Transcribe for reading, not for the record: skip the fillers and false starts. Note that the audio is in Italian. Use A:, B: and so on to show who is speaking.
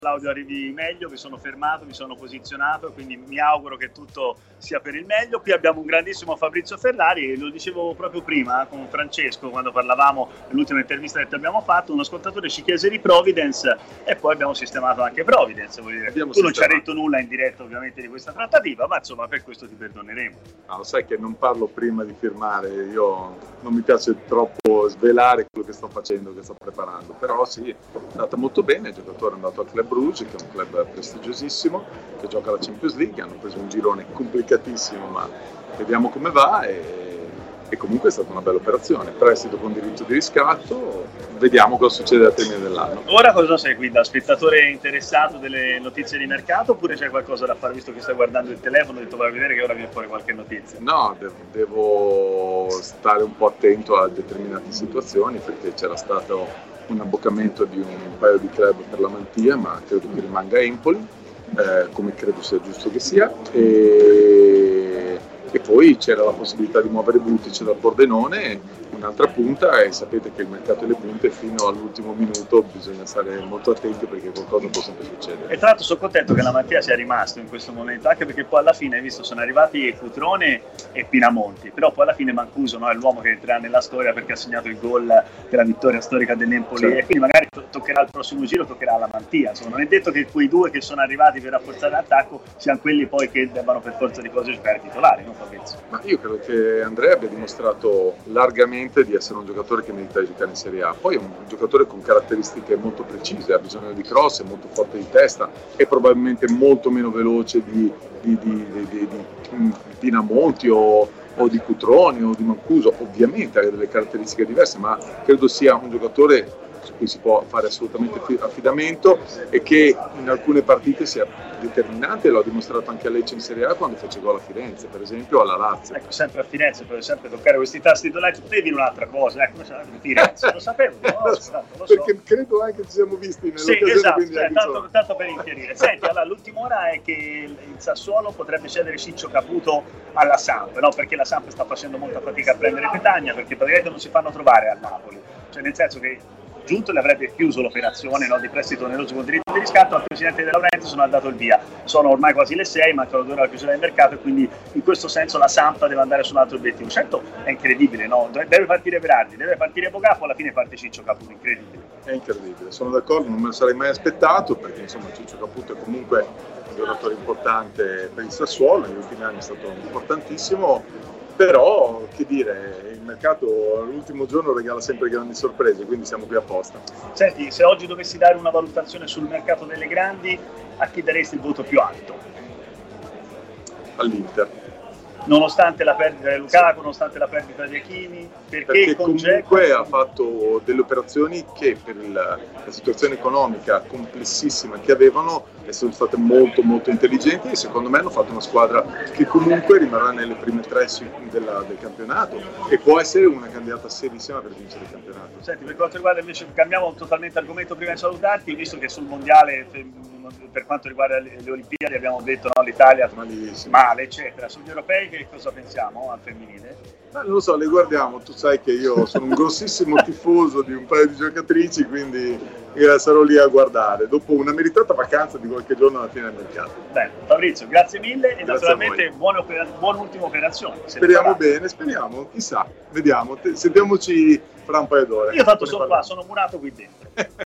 A: l'audio arrivi meglio, mi sono fermato, mi sono posizionato, quindi mi auguro che tutto sia per il meglio. Qui abbiamo un grandissimo Fabrizio Ferrari, lo dicevo proprio prima con Francesco quando parlavamo nell'ultima intervista che ti abbiamo fatto, un ascoltatore ci chiese di Providence e poi abbiamo sistemato anche Providence, vuol dire. Tu non ci hai detto nulla in diretta ovviamente di questa trattativa, ma insomma per questo ti perdoneremo.
B: Lo sai che non parlo prima di firmare, io non mi piace troppo svelare quello che sto facendo, che sto preparando, però sì, è andata molto bene, il giocatore è andato al Club Brugge, che è un club prestigiosissimo, che gioca la Champions League, hanno preso un girone complicatissimo, ma vediamo come va e comunque è stata una bella operazione, prestito con diritto di riscatto, vediamo cosa succede al termine dell'anno.
A: Ora cosa segui? Da spettatore interessato delle notizie di mercato oppure c'è qualcosa da fare visto che stai guardando il telefono e ho detto vai a vedere che ora viene fuori qualche notizia?
B: No, devo stare un po' attento a determinate situazioni perché c'era stato un abboccamento di un paio di club per la Mantia, ma credo che rimanga Empoli, come credo sia giusto che sia, e poi c'era la possibilità di muovere Butic dal Pordenone, un'altra punta, e sapete che il mercato delle punte fino all'ultimo minuto bisogna stare molto attenti perché qualcosa può sempre succedere.
A: E tra l'altro sono contento che la Mattia sia rimasto in questo momento, anche perché poi alla fine, hai visto, sono arrivati Cutrone e Pinamonti, però poi alla fine Mancuso, no, è l'uomo che entrerà nella storia perché ha segnato il gol della vittoria storica dell'Empoli, certo. E quindi magari toccherà il prossimo giro, toccherà alla Mantia, insomma non è detto che quei due che sono arrivati per rafforzare l'attacco siano quelli poi che debbano per forza di cose giocare titolari, no Fabrizio?
B: Ma io credo che Andrea abbia dimostrato largamente di essere un giocatore che merita di giocare in Serie A, poi è un giocatore con caratteristiche molto precise, ha bisogno di cross, è molto forte di testa, è probabilmente molto meno veloce di Pinamonti o di Cutrone o di Mancuso, ovviamente ha delle caratteristiche diverse, ma credo sia un giocatore su cui si può fare assolutamente affidamento e che in alcune partite sia determinante, lo ha dimostrato anche a Lecce in Serie A quando fece gol a Firenze, per esempio, o alla Lazio.
A: Ecco, sempre a Firenze, per sempre toccare questi tasti di Lecce, potevi dire un'altra cosa, ecco, Firenze, lo sapevo, lo so.
B: Perché credo anche ci siamo visti nell'occasione,
A: esatto,
B: quindi
A: tanto per inchiarire. Senti, allora, l'ultima ora è che il Sassuolo potrebbe cedere Ciccio Caputo alla Samp, no? Perché la Samp sta facendo molta fatica a prendere Petagna, perché praticamente non si fanno trovare a Napoli, cioè nel senso che Giunto le avrebbe chiuso l'operazione, no, di prestito oneroso con diritto di riscatto, al presidente De Laurentiis non ha dato il via. Sono ormai quasi le 6, mancano 2 ore alla chiusura del mercato e quindi in questo senso la Samp deve andare su un altro obiettivo. Certo è incredibile, no? Deve partire Berardi, deve partire Bocapo, alla fine parte Ciccio Caputo, incredibile.
B: È incredibile, sono d'accordo, non me lo sarei mai aspettato perché insomma Ciccio Caputo è comunque un giocatore importante per il Sassuolo, negli ultimi anni è stato importantissimo. Però, che dire, il mercato l'ultimo giorno regala sempre grandi sorprese, quindi siamo qui apposta.
A: Senti, se oggi dovessi dare una valutazione sul mercato delle grandi, a chi daresti il voto più alto?
B: All'Inter.
A: Nonostante la perdita di Lukaku, nonostante la perdita di Hakimi, perché
B: comunque ha fatto delle operazioni che per la situazione economica complessissima che avevano sono state molto molto intelligenti e secondo me hanno fatto una squadra che comunque rimarrà nelle prime 3 del campionato e può essere una candidata serissima per vincere il campionato.
A: Senti, per quanto riguarda invece, cambiamo totalmente argomento prima di salutarti, visto che sul mondiale per quanto riguarda le Olimpiadi abbiamo detto no, l'Italia male eccetera, sugli europei che cosa pensiamo al femminile?
B: Non lo so, le guardiamo, tu sai che io sono un grossissimo tifoso di un paio di giocatrici, quindi sarò lì a guardare, dopo una meritata vacanza di qualche giorno alla fine del mercato.
A: Bene, Fabrizio, grazie mille e naturalmente buona ultima operazione.
B: Speriamo bene, speriamo, chissà, vediamo, sentiamoci fra un paio d'ore.
A: Io tanto sono qua, sono murato qui dentro.